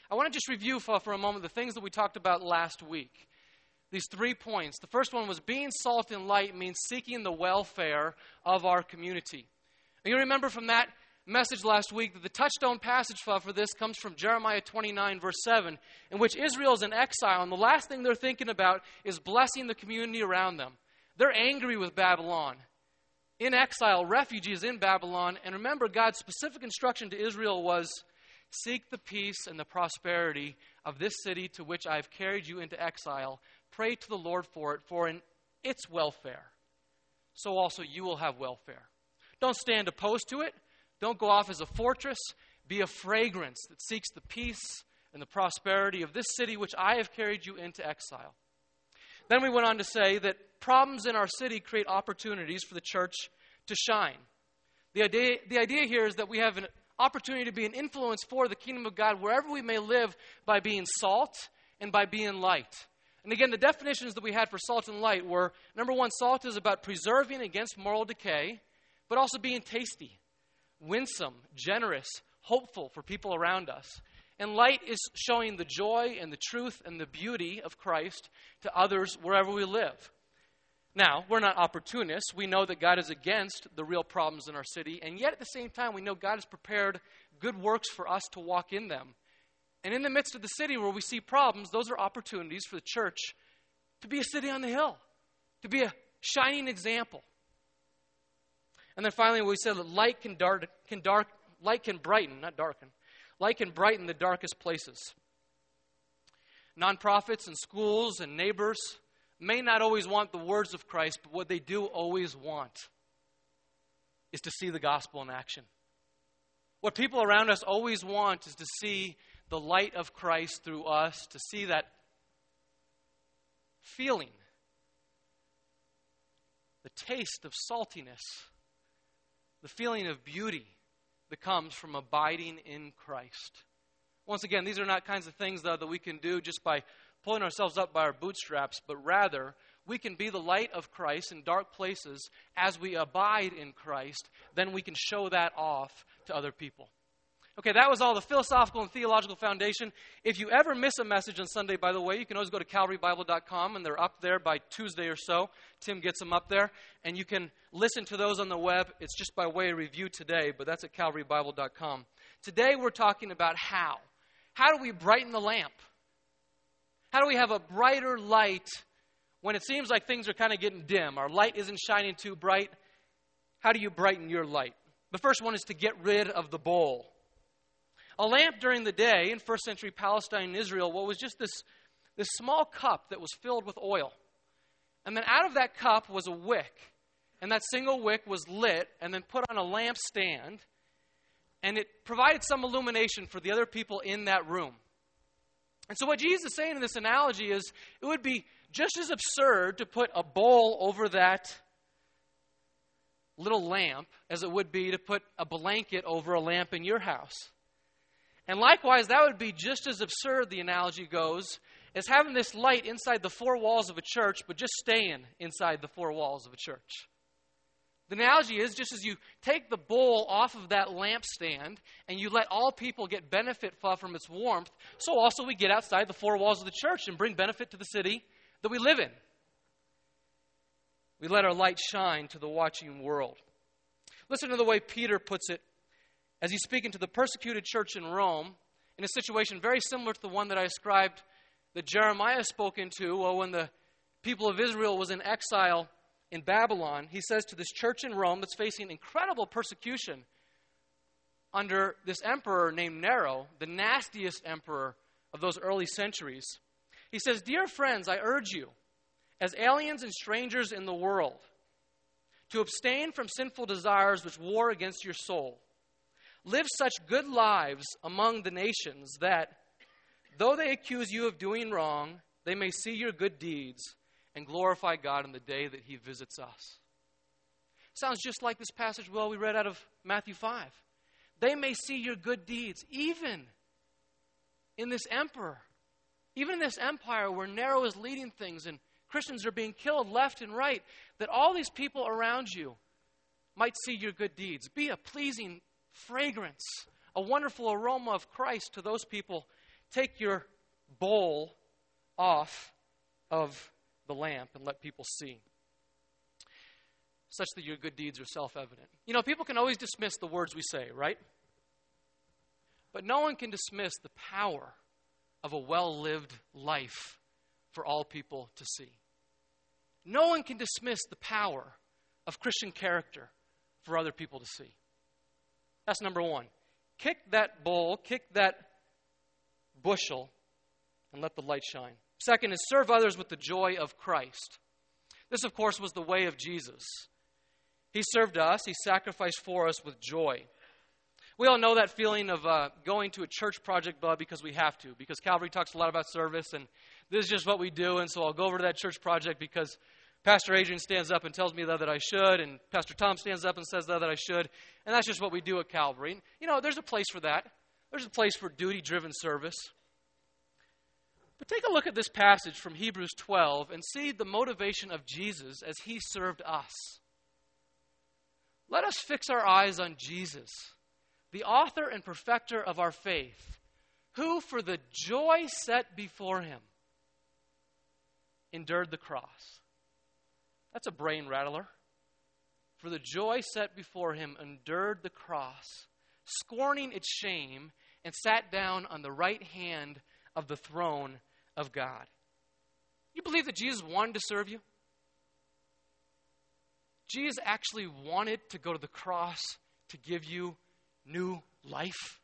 I want to just review for a moment the things that we talked about last week. These 3 points. The first one was being salt and light means seeking the welfare of our community. And you remember from that message last week that the touchstone passage for this comes from Jeremiah 29, verse 7, in which Israel is in exile, and the last thing they're thinking about is blessing the community around them. They're angry with Babylon. In exile, refugees in Babylon, and remember God's specific instruction to Israel was, seek the peace and the prosperity of this city to which I have carried you into exile. Pray to the Lord for it, for in its welfare, so also you will have welfare. Don't stand opposed to it. Don't go off as a fortress. Be a fragrance that seeks the peace and the prosperity of this city which I have carried you into exile. Then we went on to say that problems in our city create opportunities for the church to shine. The idea here is that we have an opportunity to be an influence for the kingdom of God wherever we may live by being salt and by being light. And again, the definitions that we had for salt and light were, number one, salt is about preserving against moral decay, but also being tasty, winsome, generous, hopeful for people around us. And light is showing the joy and the truth and the beauty of Christ to others wherever we live. Now, we're not opportunists. We know that God is against the real problems in our city, and yet at the same time, we know God has prepared good works for us to walk in them. And in the midst of the city where we see problems, those are opportunities for the church to be a city on the hill, to be a shining example. And then finally, we said that light can brighten, not darken. Light can brighten the darkest places. Nonprofits and schools and neighbors may not always want the words of Christ, but what they do always want is to see the gospel in action. What people around us always want is to see the light of Christ through us, to see that feeling, the taste of saltiness, the feeling of beauty that comes from abiding in Christ. Once again, these are not kinds of things, though, that we can do just by pulling ourselves up by our bootstraps, but rather we can be the light of Christ in dark places as we abide in Christ. Then we can show that off to other people. Okay, that was all the philosophical and theological foundation. If you ever miss a message on Sunday, by the way, you can always go to calvarybible.com, and they're up there by Tuesday or so. Tim gets them up there, and you can listen to those on the web. It's just by way of review today, but that's at calvarybible.com. Today we're talking about how. How do we brighten the lamp? How do we have a brighter light when it seems like things are kind of getting dim? Our light isn't shining too bright. How do you brighten your light? The first one is to get rid of the bowl. A lamp during the day in first century Palestine and Israel, what was just this small cup that was filled with oil. And then out of that cup was a wick. And that single wick was lit and then put on a lampstand. And it provided some illumination for the other people in that room. And so what Jesus is saying in this analogy is it would be just as absurd to put a bowl over that little lamp as it would be to put a blanket over a lamp in your house. And likewise, that would be just as absurd, the analogy goes, as having this light inside the four walls of a church, but just staying inside the four walls of a church. The analogy is just as you take the bowl off of that lampstand and you let all people get benefit from its warmth, so also we get outside the four walls of the church and bring benefit to the city that we live in. We let our light shine to the watching world. Listen to the way Peter puts it as he's speaking to the persecuted church in Rome in a situation very similar to the one that I described that Jeremiah spoke into when the people of Israel was in exile in Babylon. He says to this church in Rome that's facing incredible persecution under this emperor named Nero, the nastiest emperor of those early centuries. He says, "Dear friends, I urge you, as aliens and strangers in the world, to abstain from sinful desires which war against your soul. Live such good lives among the nations that, though they accuse you of doing wrong, they may see your good deeds and glorify God in the day that He visits us." Sounds just like this passage we read out of Matthew 5. They may see your good deeds, even in this emperor, even in this empire where Nero is leading things and Christians are being killed left and right, that all these people around you might see your good deeds. Be a pleasing fragrance, a wonderful aroma of Christ to those people take your bowl off of the lamp and let people see, such that your good deeds are self-evident. You know, people can always dismiss the words we say, right? But no one can dismiss the power of a well-lived life for all people to see. No one can dismiss the power of Christian character for other people to see. That's number one. Kick that bowl, kick that bushel, and let the light shine. Second is serve others with the joy of Christ. This, of course, was the way of Jesus. He served us. He sacrificed for us with joy. We all know that feeling of going to a church project because we have to, because Calvary talks a lot about service, and this is just what we do, and so I'll go over to that church project because Pastor Adrian stands up and tells me that I should, and Pastor Tom stands up and says that I should, and that's just what we do at Calvary. And, you know, there's a place for that. There's a place for duty-driven service. But take a look at this passage from Hebrews 12 and see the motivation of Jesus as he served us. Let us fix our eyes on Jesus, the author and perfecter of our faith, who for the joy set before him endured the cross. That's a brain rattler. For the joy set before him endured the cross, scorning its shame, and sat down on the right hand of the throne of God. You believe that Jesus wanted to serve you? Jesus actually wanted to go to the cross to give you new life.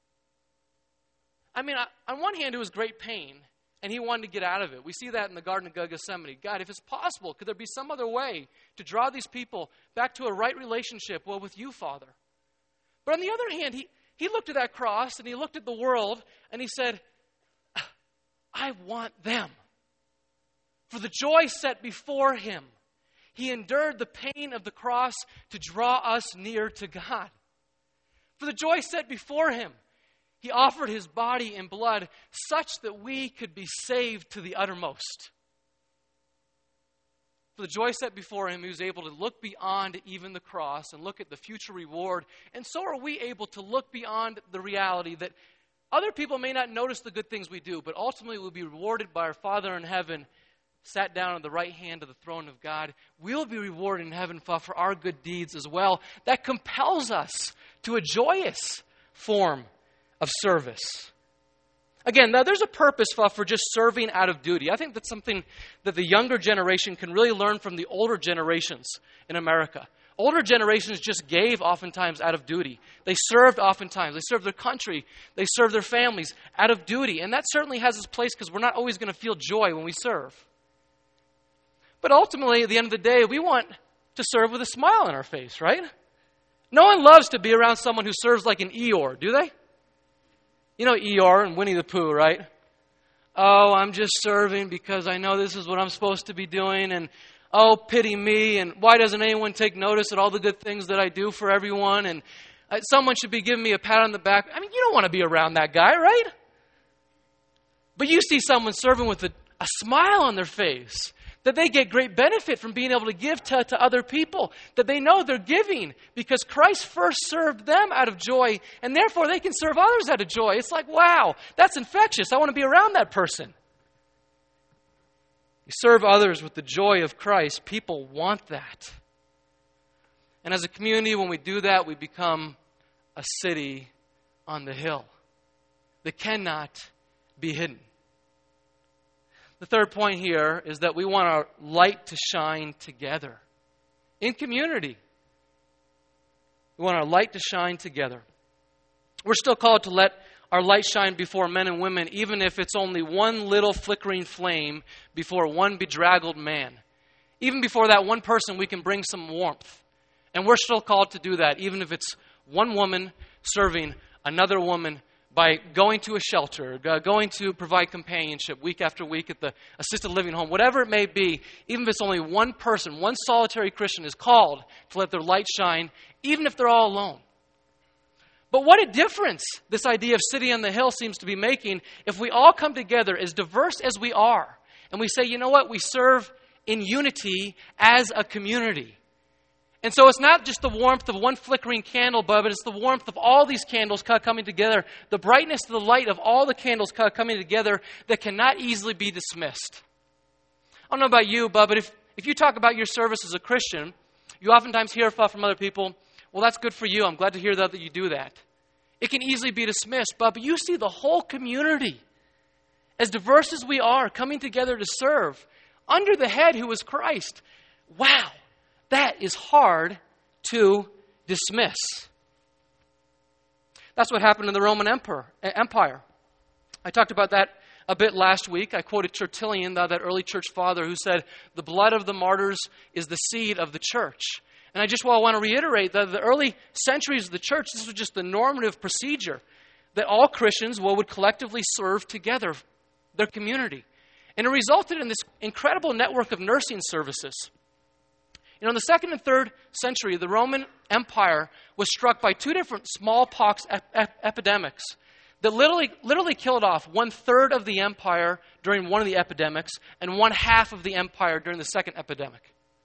I mean, on one hand, it was great pain, and he wanted to get out of it. We see that in the Garden of Gethsemane. God, if it's possible, could there be some other way to draw these people back to a right relationship, well, with you, Father? But on the other hand, he looked at that cross, and he looked at the world, and he said, I want them. For the joy set before him, he endured the pain of the cross to draw us near to God. For the joy set before him, he offered his body and blood such that we could be saved to the uttermost. For the joy set before him, he was able to look beyond even the cross and look at the future reward. And so are we able to look beyond the reality that other people may not notice the good things we do, but ultimately we'll be rewarded by our Father in heaven, sat down on the right hand of the throne of God. We'll be rewarded in heaven for our good deeds as well. That compels us to a joyous form of service. Again, now there's a purpose for just serving out of duty. I think that's something that the younger generation can really learn from the older generations in America. Older generations just gave oftentimes out of duty. They served oftentimes. They served their country. They served their families out of duty. And that certainly has its place because we're not always going to feel joy when we serve. But ultimately, at the end of the day, we want to serve with a smile on our face, right? No one loves to be around someone who serves like an Eeyore, do they? You know Eeyore and Winnie the Pooh, right? Oh, I'm just serving because I know this is what I'm supposed to be doing, and oh, pity me, and why doesn't anyone take notice at all the good things that I do for everyone, and someone should be giving me a pat on the back. I mean, you don't want to be around that guy, right? But you see someone serving with a smile on their face, that they get great benefit from being able to give to other people, that they know they're giving because Christ first served them out of joy, and therefore they can serve others out of joy. It's like, wow, that's infectious. I want to be around that person. You serve others with the joy of Christ. People want that. And as a community, when we do that, we become a city on the hill that cannot be hidden. The third point here is that we want our light to shine together in community. We want our light to shine together. We're still called to let our light shine before men and women, even if it's only one little flickering flame before one bedraggled man. Even before that one person, we can bring some warmth. And we're still called to do that, even if it's one woman serving another woman by going to a shelter, going to provide companionship week after week at the assisted living home, whatever it may be, even if it's only one person, one solitary Christian is called to let their light shine, even if they're all alone. But what a difference this idea of city on the hill seems to be making if we all come together as diverse as we are, and we say, you know what, we serve in unity as a community. And so it's not just the warmth of one flickering candle, but it's the warmth of all these candles coming together, the brightness of the light of all the candles coming together that cannot easily be dismissed. I don't know about you, but if you talk about your service as a Christian, you oftentimes hear from other people, well, that's good for you. I'm glad to hear that you do that. It can easily be dismissed, but you see the whole community, as diverse as we are, coming together to serve under the head who is Christ. Wow, that is hard to dismiss. That's what happened in the Roman Empire. I talked about that a bit last week. I quoted Tertullian, that early church father, who said, the blood of the martyrs is the seed of the church. And I just want to reiterate that the early centuries of the church, this was just the normative procedure that all Christians would collectively serve together, their community. And it resulted in this incredible network of nursing services. In the 2nd and 3rd century, the Roman Empire was struck by 2 different smallpox epidemics that literally killed off 1/3 of the empire during one of the epidemics and 1/2 of the empire during the second epidemic.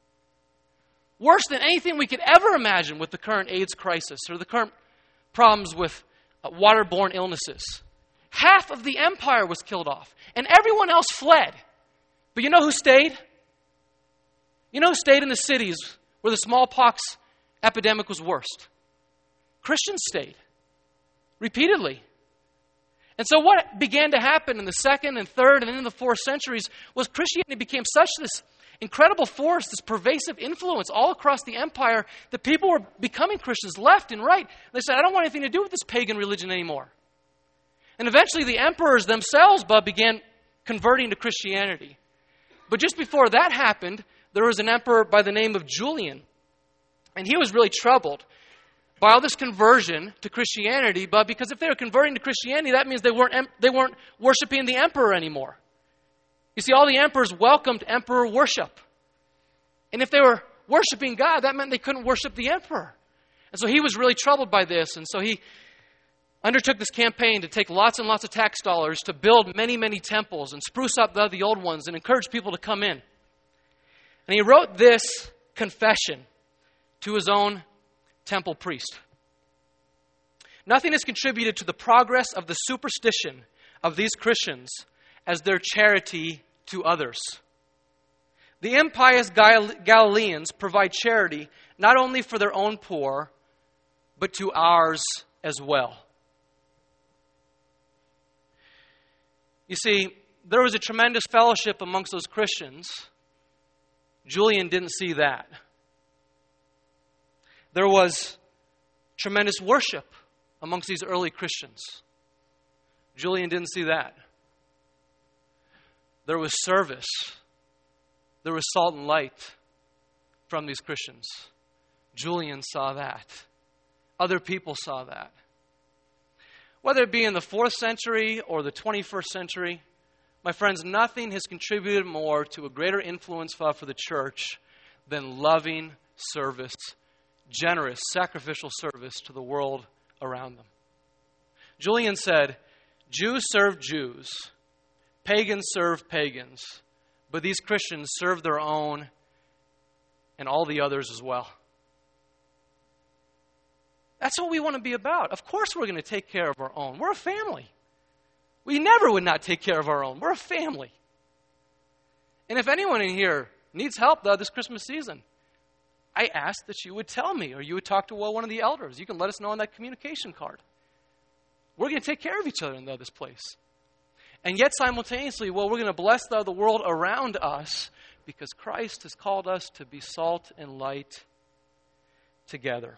Worse than anything we could ever imagine with the current AIDS crisis or the current problems with waterborne illnesses. Half of the empire was killed off, and everyone else fled. But you know who stayed? You know who stayed in the cities where the smallpox epidemic was worst? Christians stayed, repeatedly. And so what began to happen in the 2nd and 3rd and in the 4th centuries was Christianity became such this incredible force, this pervasive influence all across the empire that people were becoming Christians left and right. They said, I don't want anything to do with this pagan religion anymore. And eventually the emperors themselves began converting to Christianity. But just before that happened, there was an emperor by the name of Julian. And he was really troubled by all this conversion to Christianity, but because if they were converting to Christianity, that means they weren't worshiping the emperor anymore. You see, all the emperors welcomed emperor worship. And if they were worshiping God, that meant they couldn't worship the emperor. And so he was really troubled by this. And so he undertook this campaign to take lots and lots of tax dollars to build many, many temples and spruce up the old ones and encourage people to come in. And he wrote this confession to his own temple priest. Nothing has contributed to the progress of the superstition of these Christians as their charity to others. The impious Galileans provide charity not only for their own poor, but to ours as well. You see, there was a tremendous fellowship amongst those Christians. Julian didn't see that. There was tremendous worship amongst these early Christians. Julian didn't see that. There was service. There was salt and light from these Christians. Julian saw that. Other people saw that. Whether it be in the 4th century or the 21st century, my friends, nothing has contributed more to a greater influence for the church than loving service, generous, sacrificial service to the world around them. Julian said, Jews serve Jews, pagans serve pagans, but these Christians serve their own and all the others as well. That's what we want to be about. Of course we're going to take care of our own. We're a family. We never would not take care of our own. We're a family. And if anyone in here needs help this Christmas season, I ask that you would tell me or you would talk to one of the elders. You can let us know on that communication card. We're going to take care of each other in this place. And yet simultaneously, we're going to bless the world around us because Christ has called us to be salt and light together.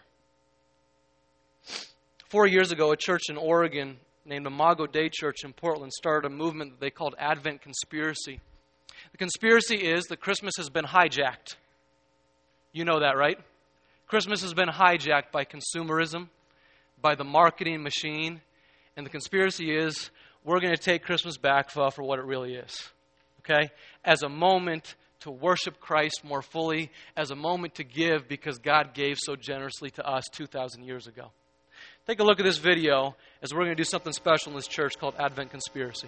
4 years ago, a church in Oregon named Imago Dei Church in Portland started a movement that they called Advent Conspiracy. The conspiracy is that Christmas has been hijacked. You know that, right? Christmas has been hijacked by consumerism, by the marketing machine, and the conspiracy is we're going to take Christmas back for what it really is, okay? As a moment to worship Christ more fully, as a moment to give because God gave so generously to us 2,000 years ago. Take a look at this video as we're going to do something special in this church called Advent Conspiracy.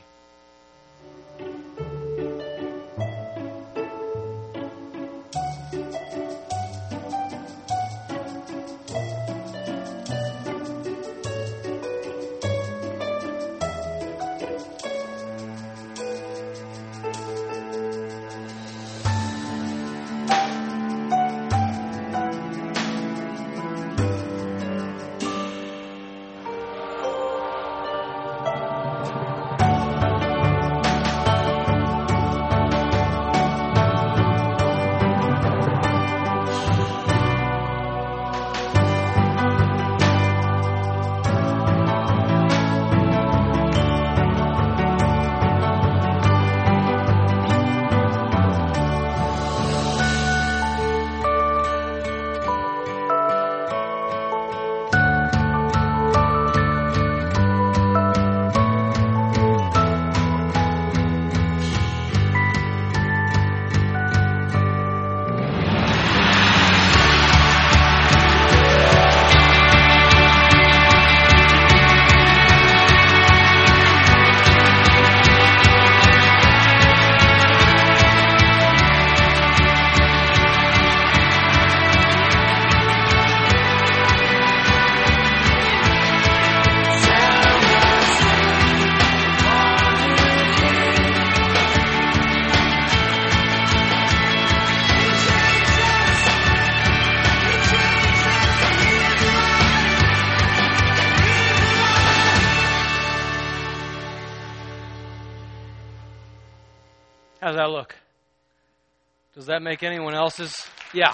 How does that look? Does that make anyone else's? Yeah.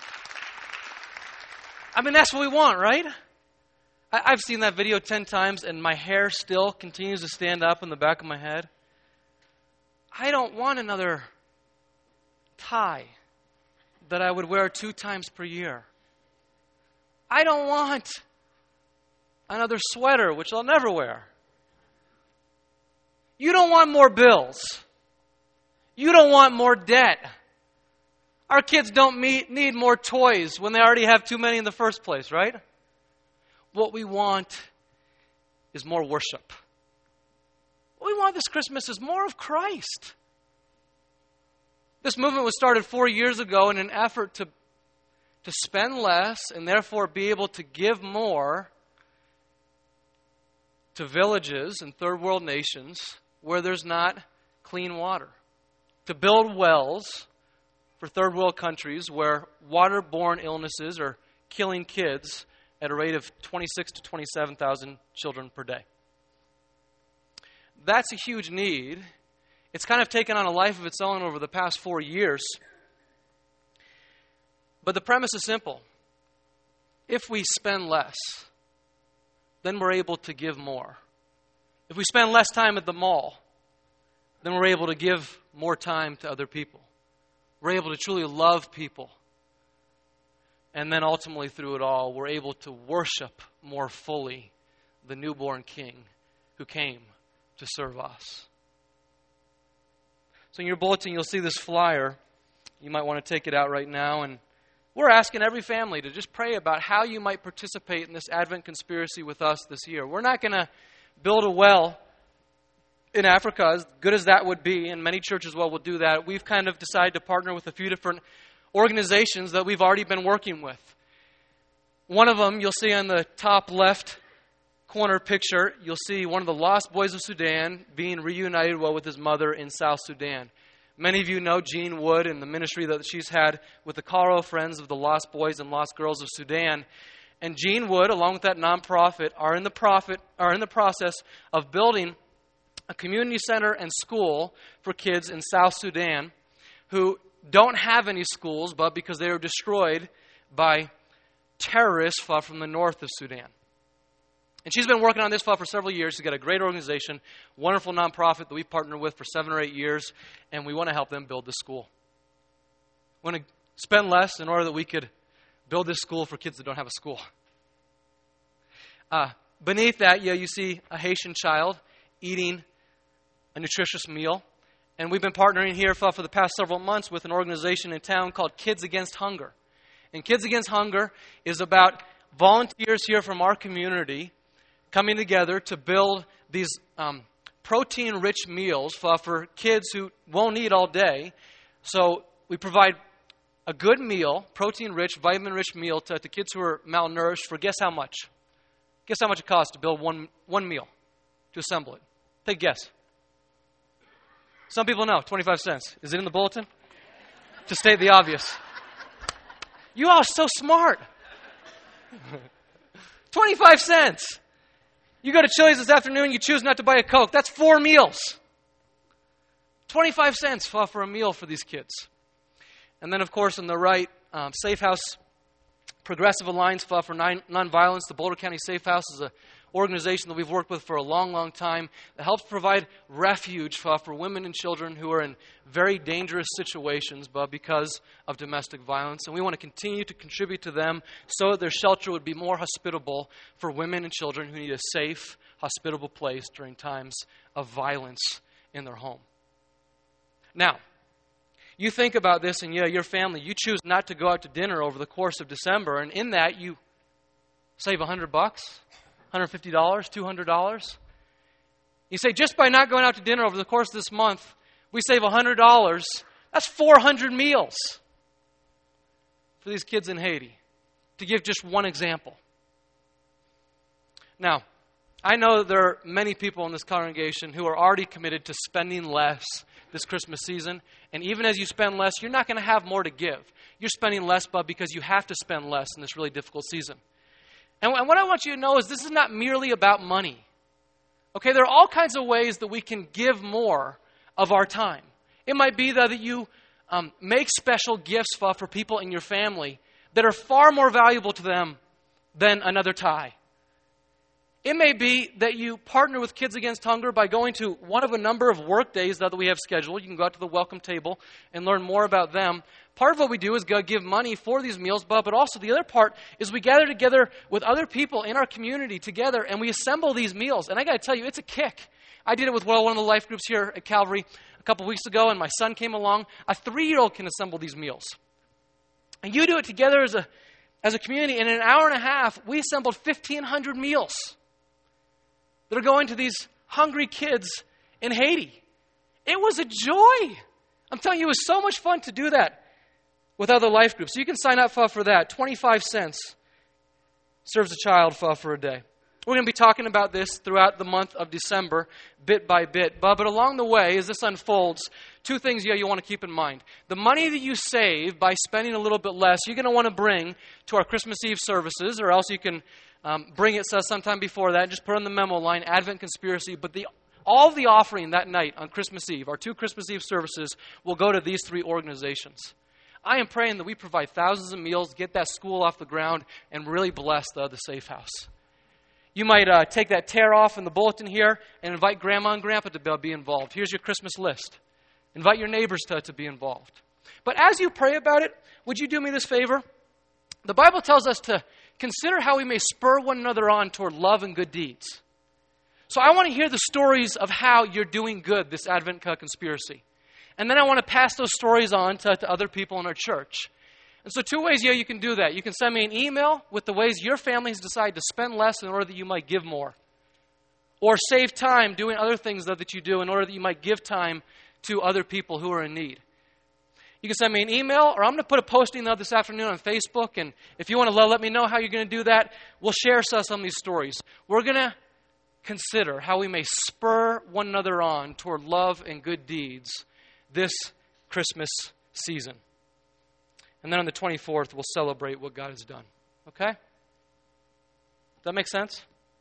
I mean, that's what we want, right? I've seen that video 10 times, and my hair still continues to stand up in the back of my head. I don't want another tie that I would wear 2 times per year. I don't want another sweater, which I'll never wear. You don't want more bills. You don't want more debt. Our kids don't need more toys when they already have too many in the first place, right? What we want is more worship. What we want this Christmas is more of Christ. This movement was started 4 years ago in an effort to spend less and therefore be able to give more to villages and third world nations where there's not clean water. To build wells for third world countries where waterborne illnesses are killing kids at a rate of 26,000 to 27,000 children per day. That's a huge need. It's kind of taken on a life of its own over the past 4 years. But the premise is simple. If we spend less, then we're able to give more. If we spend less time at the mall, then we're able to give more time to other people. We're able to truly love people. And then ultimately through it all, we're able to worship more fully the newborn King who came to serve us. So in your bulletin, you'll see this flyer. You might want to take it out right now. And we're asking every family to just pray about how you might participate in this Advent conspiracy with us this year. We're not going to build a well in Africa, as good as that would be, and many churches will do that. We've kind of decided to partner with a few different organizations that we've already been working with. One of them, you'll see on the top left corner picture, you'll see one of the lost boys of Sudan being reunited with his mother in South Sudan. Many of you know Jean Wood and the ministry that she's had with the Cairo Friends of the Lost Boys and Lost Girls of Sudan. And Jean Wood, along with that nonprofit, are in the process of building a community center and school for kids in South Sudan who don't have any schools, but because they were destroyed by terrorists from the north of Sudan. And she's been working on this for several years. She's got a great organization, wonderful nonprofit that we've partnered with for 7 or 8 years, and we want to help them build this school. We want to spend less in order that we could build this school for kids that don't have a school. Beneath that, you see a Haitian child eating a nutritious meal. And we've been partnering here for the past several months with an organization in town called Kids Against Hunger. And Kids Against Hunger is about volunteers here from our community coming together to build these protein-rich meals for kids who won't eat all day. So we provide a good meal, protein-rich, vitamin-rich meal to kids who are malnourished for guess how much? Guess how much it costs to build one meal, to assemble it? Take a guess. Some people know, 25 cents. Is it in the bulletin? To state the obvious. You all are so smart. 25 cents. You go to Chili's this afternoon, you choose not to buy a Coke. That's 4 meals. 25 cents for a meal for these kids. And then, of course, on the right, Safe House Progressive Alliance for Nonviolence. The Boulder County Safe House is an organization that we've worked with for a long, long time that helps provide refuge for women and children who are in very dangerous situations because of domestic violence. And we want to continue to contribute to them so that their shelter would be more hospitable for women and children who need a safe, hospitable place during times of violence in their home. Now, you think about this and your family, you choose not to go out to dinner over the course of December, and in that you save $100, $150, $200. You say, just by not going out to dinner over the course of this month, we save $100. That's 400 meals for these kids in Haiti, to give just one example. Now, I know that there are many people in this congregation who are already committed to spending less this Christmas season. And even as you spend less, you're not going to have more to give. You're spending less, because you have to spend less in this really difficult season. And what I want you to know is this is not merely about money. Okay, there are all kinds of ways that we can give more of our time. It might be that you make special gifts for people in your family that are far more valuable to them than another tie. It may be that you partner with Kids Against Hunger by going to one of a number of work days that we have scheduled. You can go out to the welcome table and learn more about them. Part of what we do is go give money for these meals, but also the other part is we gather together with other people in our community together and we assemble these meals. And I got to tell you, it's a kick. I did it with one of the life groups here at Calvary a couple weeks ago, and my son came along. A 3-year-old can assemble these meals. And you do it together as a community, and in an hour and a half, we assembled 1,500 meals that are going to these hungry kids in Haiti. It was a joy. I'm telling you, it was so much fun to do that with other life groups. So you can sign up for that. 25 cents serves a child for a day. We're going to be talking about this throughout the month of December, bit by bit. But along the way, as this unfolds, 2 things you want to keep in mind. The money that you save by spending a little bit less, you're going to want to bring to our Christmas Eve services, or else you can bring it sometime before that. Just put on the memo line, Advent Conspiracy. But all of the offering that night on Christmas Eve, our 2 Christmas Eve services, will go to these 3 organizations. I am praying that we provide thousands of meals, get that school off the ground, and really bless the Safe House. You might take that tear off in the bulletin here and invite Grandma and Grandpa to be involved. Here's your Christmas list. Invite your neighbors to be involved. But as you pray about it, would you do me this favor? The Bible tells us to consider how we may spur one another on toward love and good deeds. So I want to hear the stories of how you're doing good this Advent Conspiracy. And then I want to pass those stories on to other people in our church. And so 2 ways you can do that. You can send me an email with the ways your families decide to spend less in order that you might give more. Or save time doing other things that you do in order that you might give time to other people who are in need. You can send me an email, or I'm going to put a posting this afternoon on Facebook, and if you want to let me know how you're going to do that, we'll share some of these stories. We're going to consider how we may spur one another on toward love and good deeds this Christmas season. And then on the 24th, we'll celebrate what God has done. Okay? Does that make sense?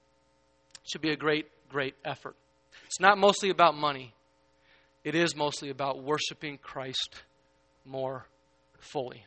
It should be a great, great effort. It's not mostly about money. It is mostly about worshiping Christ more fully.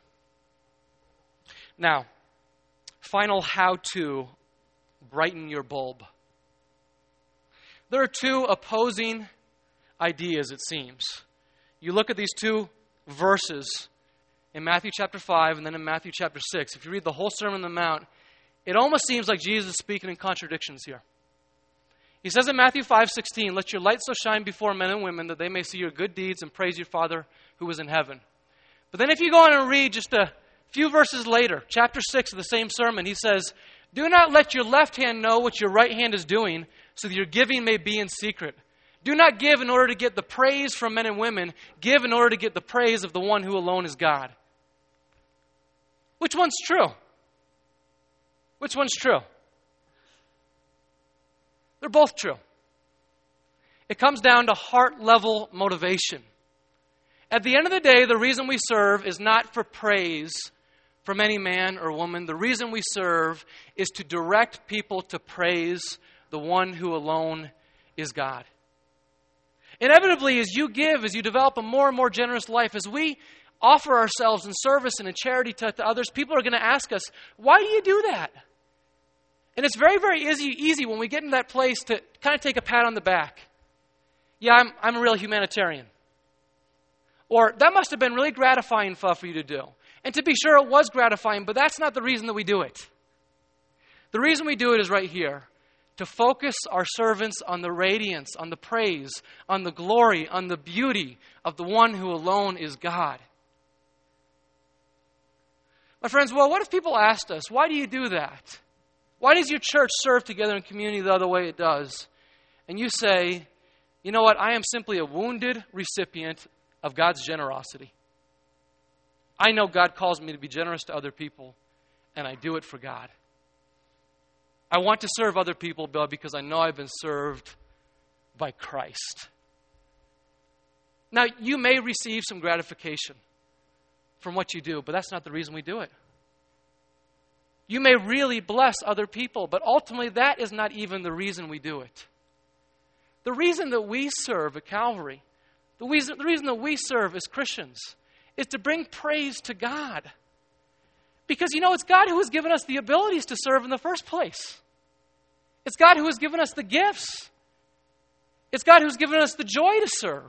Now, final how-to brighten your bulb. There are 2 opposing ideas, it seems. You look at these 2 verses in Matthew chapter 5 and then in Matthew chapter 6. If you read the whole Sermon on the Mount, it almost seems like Jesus is speaking in contradictions here. He says in Matthew 5:16, "Let your light so shine before men and women that they may see your good deeds and praise your Father who is in heaven." But then if you go on and read just a few verses later, chapter 6 of the same sermon, he says, "Do not let your left hand know what your right hand is doing, so that your giving may be in secret. Do not give in order to get the praise from men and women. Give in order to get the praise of the one who alone is God." Which one's true? Which one's true? They're both true. It comes down to heart-level motivation. At the end of the day, the reason we serve is not for praise from any man or woman. The reason we serve is to direct people to praise the one who alone is God. Inevitably, as you give, as you develop a more and more generous life, as we offer ourselves in service and in charity to others, people are going to ask us, why do you do that? And it's very, very easy when we get in that place to kind of take a pat on the back. Yeah, I'm a real humanitarian. Or, that must have been really gratifying for you to do. And to be sure, it was gratifying, but that's not the reason that we do it. The reason we do it is right here. To focus our servants on the radiance, on the praise, on the glory, on the beauty of the one who alone is God. My friends, well, what if people asked us, why do you do that? Why does your church serve together in community the other way it does? And you say, you know what, I am simply a wounded recipient of God's generosity. I know God calls me to be generous to other people, and I do it for God. I want to serve other people, Bill, because I know I've been served by Christ. Now, you may receive some gratification from what you do, but that's not the reason we do it. You may really bless other people, but ultimately that is not even the reason we do it. The reason that we serve at Calvary, the reason that we serve as Christians, is to bring praise to God. Because, it's God who has given us the abilities to serve in the first place. It's God who has given us the gifts. It's God who's given us the joy to serve.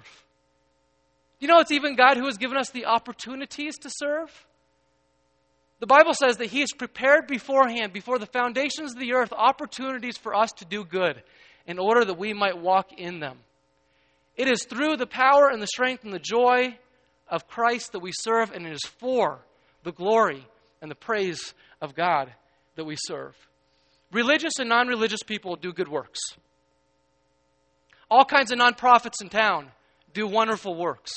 It's even God who has given us the opportunities to serve. The Bible says that He has prepared beforehand, before the foundations of the earth, opportunities for us to do good in order that we might walk in them. It is through the power and the strength and the joy of Christ that we serve, and it is for the glory and the praise of God that we serve. Religious and non-religious people do good works. All kinds of nonprofits in town do wonderful works.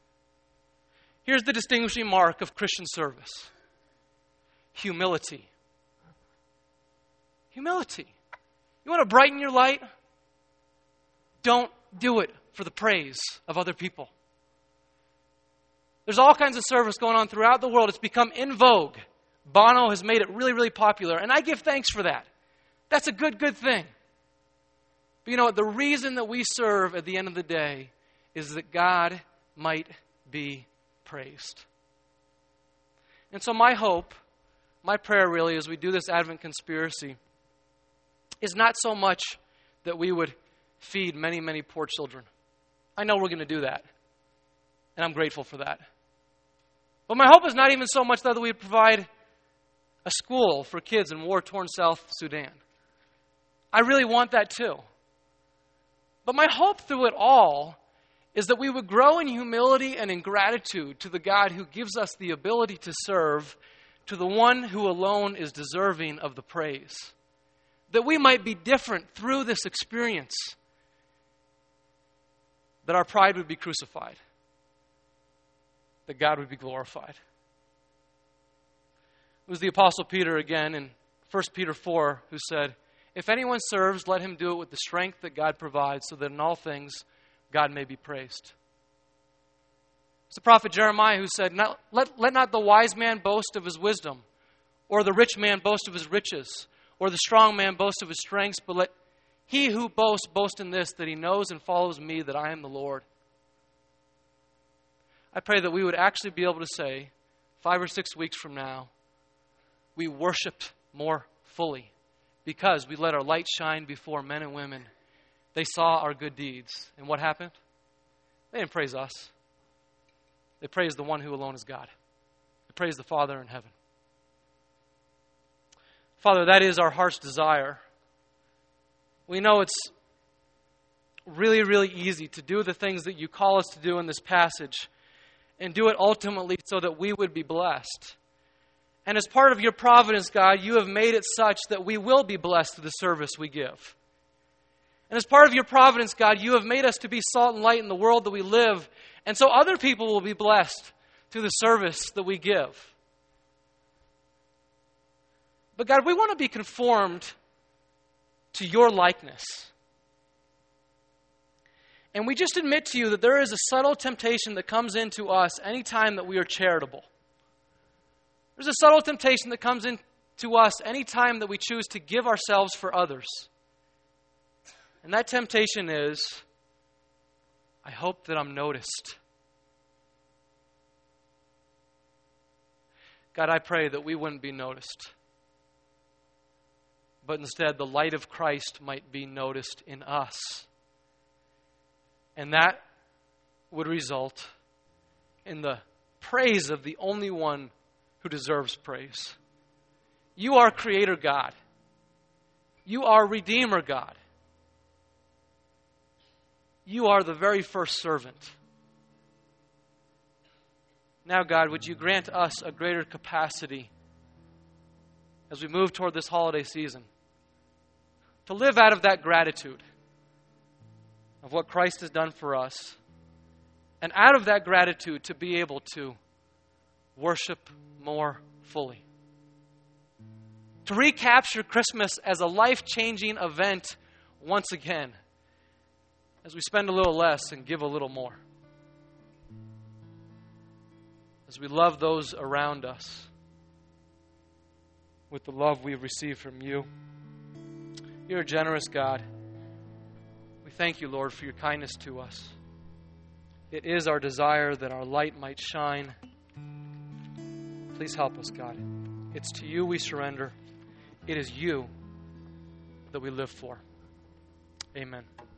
Here's the distinguishing mark of Christian service. Humility. Humility. You want to brighten your light? Don't do it for the praise of other people. There's all kinds of service going on throughout the world. It's become in vogue. Bono has made it really, really popular, and I give thanks for that. That's a good thing. But you know what? The reason that we serve at the end of the day is that God might be praised. And so my hope, my prayer really, as we do this Advent conspiracy, is not so much that we would feed many, many poor children. I know we're going to do that, and I'm grateful for that. But my hope is not even so much that we provide a school for kids in war-torn South Sudan. I really want that too. But my hope through it all is that we would grow in humility and in gratitude to the God who gives us the ability to serve, to the one who alone is deserving of the praise. That we might be different through this experience. That our pride would be crucified. That God would be glorified. It was the Apostle Peter again in 1 Peter 4 who said, "If anyone serves, let him do it with the strength that God provides, so that in all things God may be praised." It's the prophet Jeremiah who said, let not the wise man boast of his wisdom, or the rich man boast of his riches, or the strong man boast of his strengths, but let he who boasts boast in this, that he knows and follows me, that I am the Lord. I pray that we would actually be able to say, 5 or 6 weeks from now, we worshiped more fully because we let our light shine before men and women. They saw our good deeds. And what happened? They didn't praise us. They praised the one who alone is God. They praised the Father in heaven. Father, that is our heart's desire. We know it's really, really easy to do the things that you call us to do in this passage and do it ultimately so that we would be blessed. And as part of your providence, God, you have made it such that we will be blessed through the service we give. And as part of your providence, God, you have made us to be salt and light in the world that we live. And so other people will be blessed through the service that we give. But God, we want to be conformed to your likeness. And we just admit to you that there is a subtle temptation that comes into us anytime that we are charitable. There's a subtle temptation that comes into us anytime that we choose to give ourselves for others. And that temptation is, I hope that I'm noticed. God, I pray that we wouldn't be noticed, but instead the light of Christ might be noticed in us. And that would result in the praise of the only one who deserves praise. You are Creator God. You are Redeemer God. You are the very first servant. Now, God, would you grant us a greater capacity as we move toward this holiday season to live out of that gratitude of what Christ has done for us, and out of that gratitude to be able to worship more fully. To recapture Christmas as a life-changing event once again, as we spend a little less and give a little more. As we love those around us with the love we've received from you. You're a generous God. We thank you, Lord, for your kindness to us. It is our desire that our light might shine. Please help us, God. It's to you we surrender. It is you that we live for. Amen.